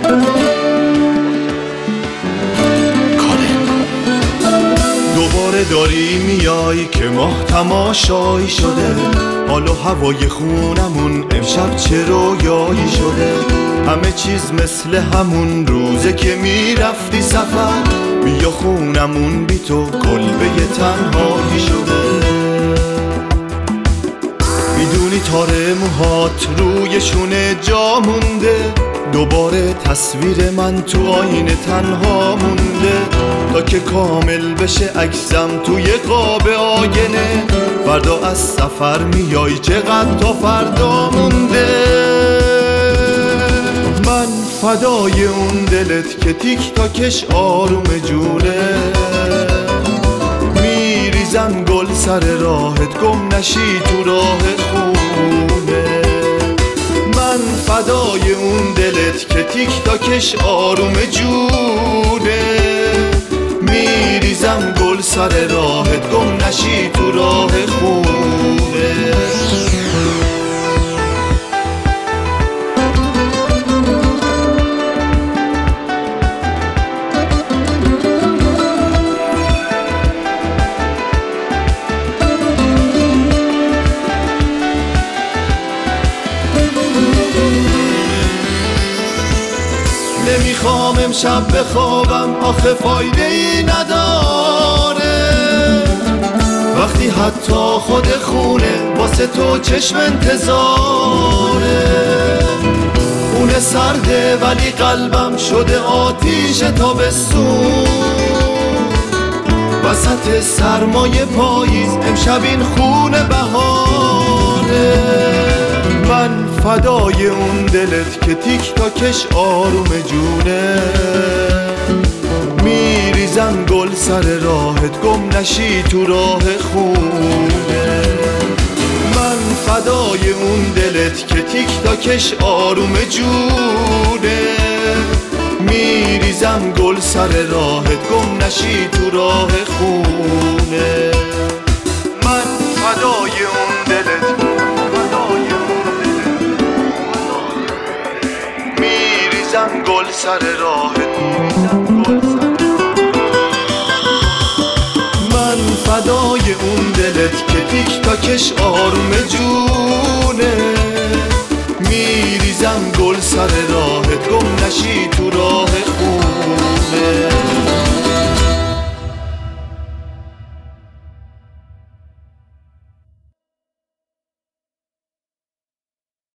دوباره داری میای که ماه تماشایی شده، حال و هوای خونمون امشب چه رویایی شده. همه چیز مثل همون روزه که میرفتی سفر، بیا خونمون بی تو کلبه تنهایی شده. میدونی تاره موهات روی شونه جا مونده، دوباره تصویر من تو آینه تنها مونده. تا که کامل بشه عکسم توی قاب آینه، فردا از سفر میای چقدر تا فردا مونده. من فدای اون دلت که تیک تاکش آروم جونه، میریزن گل سر راهت گم نشی تو راه خونه. من فدای اون دلت که تیک تاکش آروم جونه، میریزم گل سر راهت گم نشی تو راه خونه. نمیخوام امشب بخوابم آخه فایده ای نداره، وقتی حتی خود خونه واسه تو چشم انتظاره. خونه سرده ولی قلبم شده آتیش تابستون، وسط سرمای پاییز امشب این خونه بهاره. من فدای اون دلت که تیک تاکش آروم جونه، میریزم گل سر راهت گم نشی تو راه خونه. من فدای اون دلت که تیک تاکش آروم جونه، میریزم گل سر راهت گم نشی تو راه خونه. من فدای اون دلت، میریزم گل سر راهت. من فدای اون دلت که تیک تاکش آروم جونه، میریزم گل سر راهت گم نشی